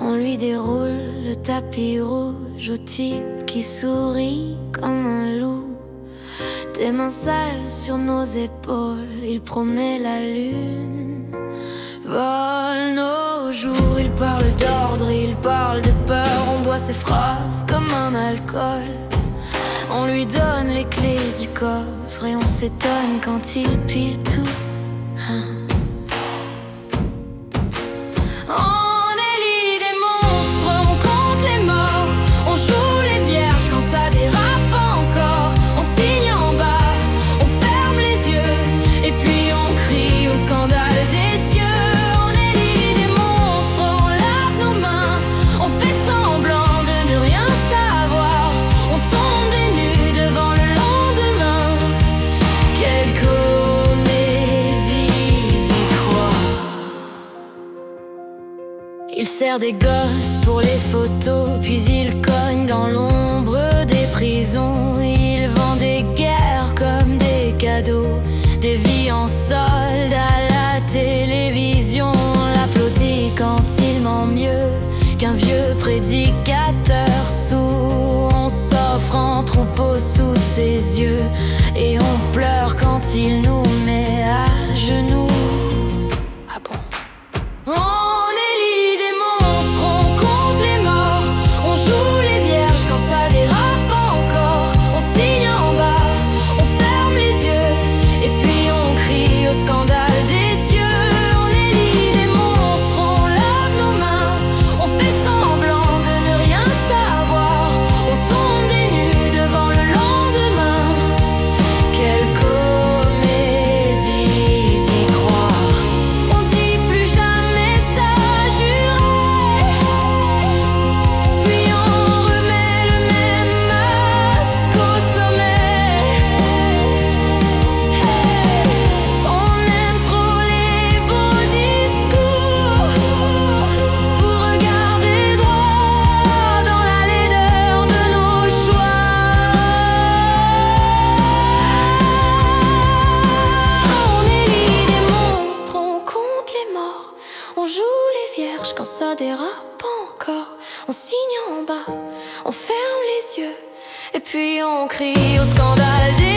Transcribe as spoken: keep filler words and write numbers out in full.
On lui déroule le tapis rouge au type qui sourit comme un loup. Des mains sales sur nos épaules, il promet la lune. Volent nos jours, il parle d'ordre, il parle de peur. On boit ses phrases comme un alcool. On lui donne les clés du coffre et on s'étonne quand il pile tout. Hein. On élit des monstres, on compte les morts, on joue les vierges quand ça dérape encore. On signe en bas, on ferme les yeux et puis on crie au scandale des cieux. On élit des monstres, on lave nos mains, on fait semblant de ne rien savoir. On tombe des nues devant le lendemain. Quelle comédie d'y croire. Il sert des gosses pour les photos, puis il cogne dans l'ombre des prisons. Il vend des guerres comme des cadeaux, des vies en solde à la télévision. On l'applaudit quand il ment mieux qu'un vieux prédicateur sourd. On s'offre en troupeau sous ses yeux et on pleure quand il nous met à genoux. Ah bon? On élit des monstres, on compte les morts, on joue les vierges quand ça dérape encore. On signe en bas, on ferme les yeux et puis on crie au scandale des cieux. On élit des monstres, on lave nos mains, on fait semblant de ne rien savoir. On tombe des nues devant le lendemain. Quelle comédie d'y croire. On dit plus jamais ça, juré. Puis on remet le même masque au sommet. On aime trop les beaux discours pour regarder droit dans la laideur de nos choix. On élit des monstres, on compte les morts, on joue les vierges quand ça dérape encore. On signe en bas, on ferme les yeux et puis on crie au scandale des